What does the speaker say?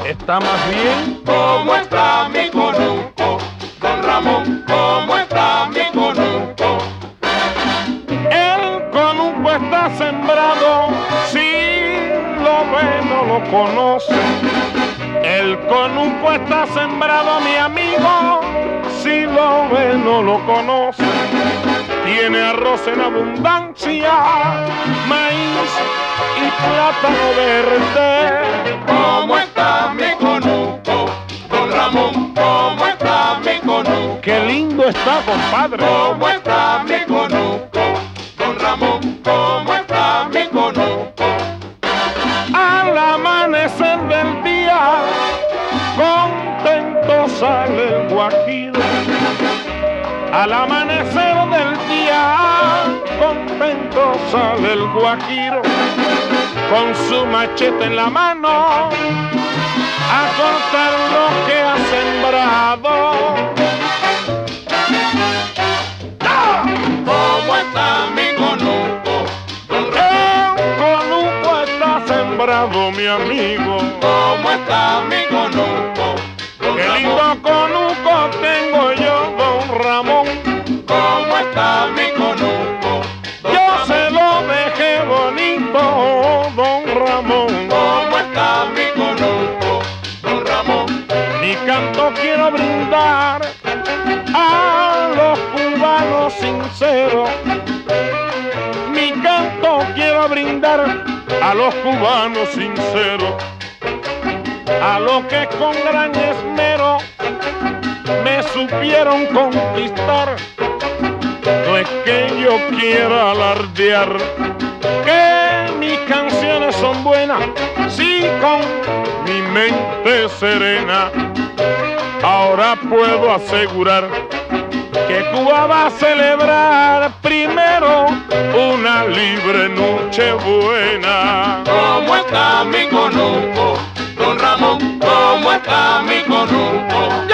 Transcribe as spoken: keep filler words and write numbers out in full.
está más bien. ¿Cómo está mi conuco? Don Ramón, ¿cómo está mi conuco? El conuco está sembrado, si lo ve no lo conoce. El conuco está sembrado, mi amigo, si lo ve no lo conoce. Tiene arroz en abundancia, maíz y plátano verde. ¿Cómo está mi conuco? Don Ramón, ¿cómo está mi conuco? Qué lindo está, compadre. ¿Cómo está mi conuco? Don Ramón, ¿cómo está mi conuco? Al amanecer del día, contento sale el guajiro. Al amanecer del día, contento sale el guajiro, con su machete en la mano, a cortar lo que ha sembrado. ¿Cómo está mi conuco? El conuco está sembrado, mi amigo. ¿Cómo está mi conuco? Qué lindo conuco tengo yo, don Ramón. ¿Cómo está mi conuco? Yo se lo dejé bonito, don Ramón. ¿Cómo está mi conuco? Don Ramón. Mi canto quiero brindar a los cubanos sinceros. Mi canto quiero brindar a los cubanos sinceros, a los que con gran esmero me supieron conquistar. No es que yo quiera alardear que mis canciones son buenas, sí, con mi mente serena. Ahora puedo asegurar que Cuba va a celebrar primero una libre Nochebuena. ¿Cómo está mi conuco? Don Ramón, ¿cómo está mi conuco?